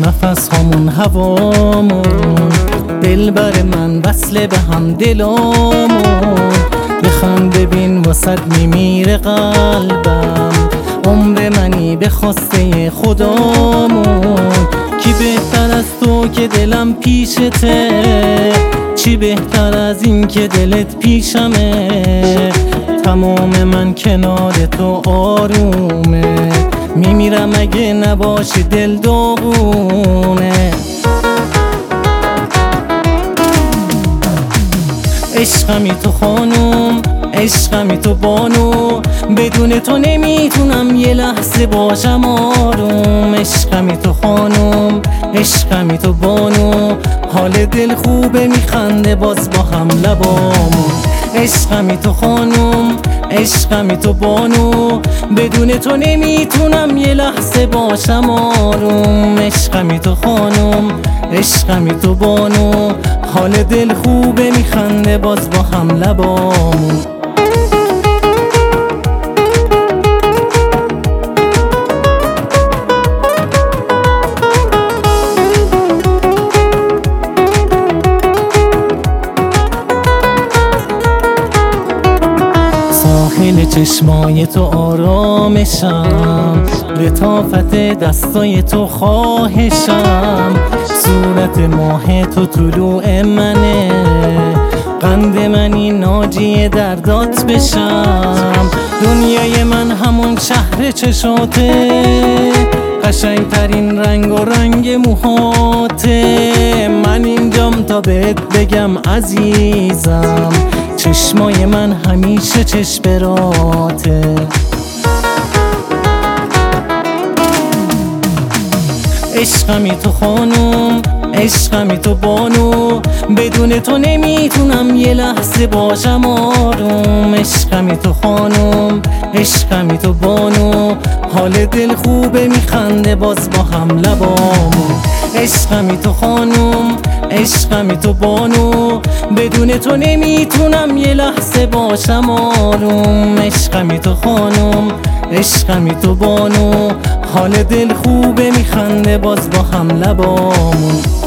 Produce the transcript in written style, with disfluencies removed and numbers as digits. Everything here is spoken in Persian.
نفس همون هوامون، دلبر من وصله به هم دلامون. بخند ببین واسد میمیره قلبم، عمر منی به خواسته خدامون. کی بهتر از تو که دلم پیشته، چی بهتر از این که دلت پیشمه. تمام من کنار تو آرومه، میمیرم اگه نباشی دل داغونه. عشقمی تو خانوم، عشقمی تو بانو، بدون تو نمیتونم یه لحظه باشم آروم. عشقمی تو خانوم، عشقمی تو بانو، حال دل خوبه میخنده باز با هم لبامون. عشقمی تو خانوم، عشقمی تو بانو، بدون تو نمیتونم یه لحظه باشم آروم. عشقمی تو خانوم، عشقمی تو بانو، حال دل خوبه میخنده باز با هم لبامون. ساحل چشمای تو آرامشم، لطافت دستای تو خواهشم. صورت ماه تو طلوع منه، قند منی ناجی دردات بشم. دنیای من همون شهر چشاته، قشنگ ترین رنگ و رنگ موهاته. من اینجام تا بهت بگم عزیزم، چشمای من همیشه چشمراته. عشقمی تو خانوم، عشقمی تو بانو، بدون تو نمیتونم یه لحظه باشم آروم. عشقمی تو خانوم، عشقمی تو بانو، حال دل خوبه میخنده باز با هم لبامون. عشقمی تو خانوم، عشقمی تو بانو، بدون تو نمیتونم یه لحظه باشم آروم. عشقمی تو خانوم، عشقمی تو بانو، حال دل خوبه میخنده باز با هم لبامون.